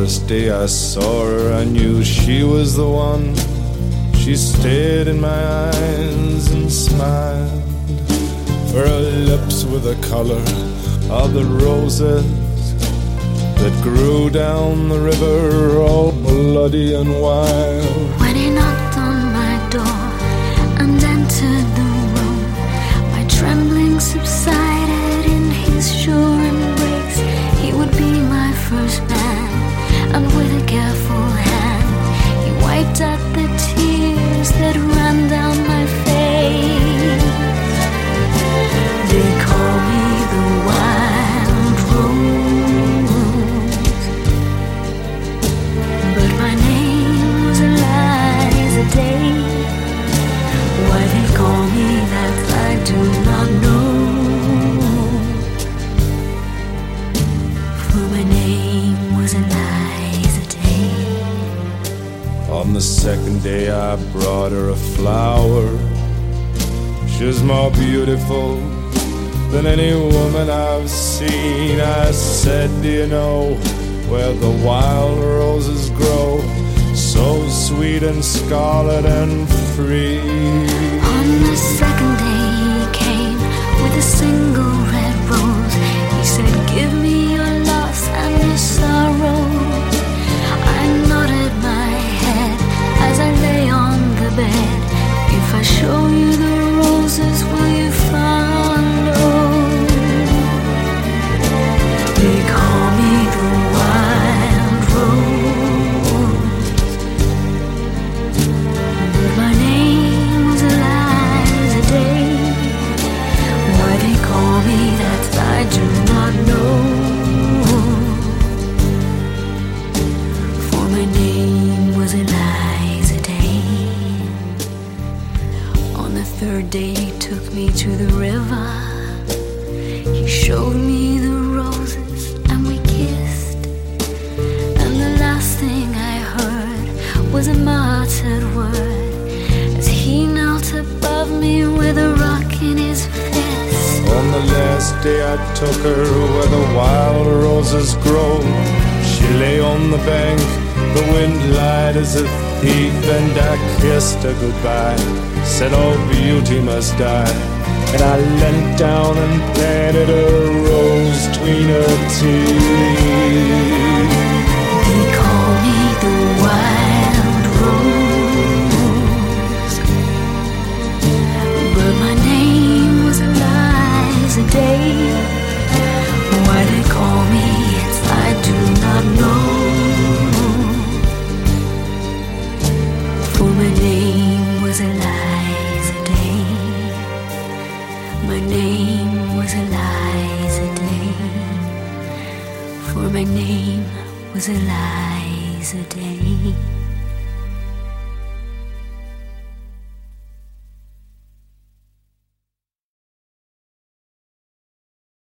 first day I saw her, I knew she was the one. She stared in my eyes and smiled, for her lips were the color of the roses that grew down the river, all bloody and wild. When he knocked on my door and entered the room, my trembling subsided in his sure embrace. He would be my first man, and with a careful hand he wiped out the tears that ran down my face. They call me the wild rose, but my name was Eliza Day. Why they call me that I do not know, for my name was Eliza Day. On the second day I brought her a flower. She was more beautiful than any woman I've seen. I said, do you know where the wild roses grow, so sweet and scarlet and free? On the second day he came with a single red rose. He said, give me your loss and your sorrow. I nodded my head as I lay on the bed. If I show you the roses, will you follow? They call me the wild rose, but my name was Eliza Day. Why they call me that I do not know, for my name was Eliza Day. On the third day he took me to the river. He showed me the roses and we kissed, and the last thing I heard was a muttered word as he knelt above me with a rock in his fist. On the last day I took her where the wild roses grow. She lay on the bank, the wind lied as a thief, and I kissed her goodbye, said all beauty must die. And I leant down and planted a rose between her teeth. They call me the wild rose, but my name was Eliza Day. Why they call me it I do not know, for my name was Eliza Day. My name was Eliza Day, for my name was Eliza Day.